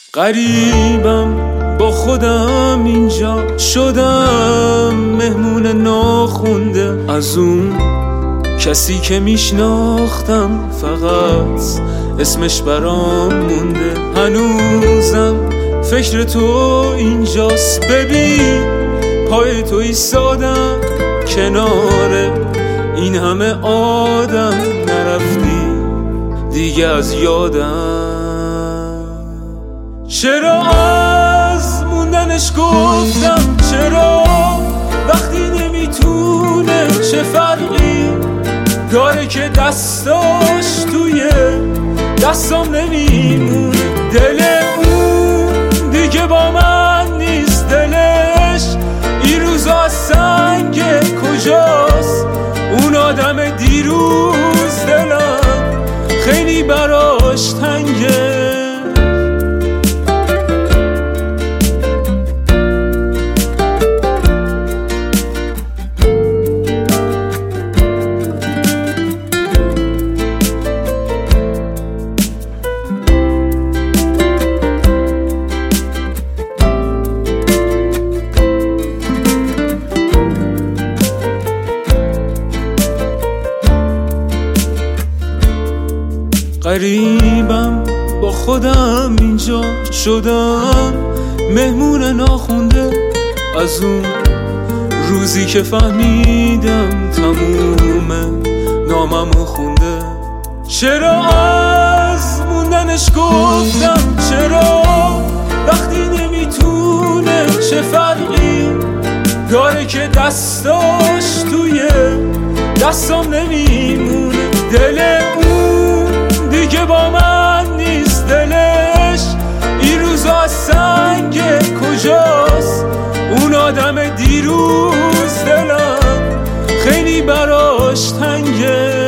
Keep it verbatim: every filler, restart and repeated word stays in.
غریبم با خودم اینجا شدم، مهمون ناخونده از اون کسی که میشناختم، فقط اسمش برام مونده. هنوزم فکر تو اینجاست، ببین پای تو ایستادم کنار این همه آدم، نرفتی دیگه از یادم. چرا از موندنش گفتم، چرا وقتی نمیتونه، چه فرقی داره که دستاش توی دستام نمیمونه. دل اون دیگه با من نیست، دلش این روزا سنگ کجاست؟ اون آدم دیروز دلم خیلی براش تنگه. غریبم با خودم اینجا شدم، مهمون ناخونده از اون روزی که فهمیدم تمومه ناممو خونده. چرا از موندنش گفتم، چرا وقتی نمیتونه، چه فرقی داره که دستاش توی دستام نمیمونه. دل دیگه با من نیست، دلش این روزا سنگ کجاست؟ اون آدم دیروز دلم خیلی براش تنگه.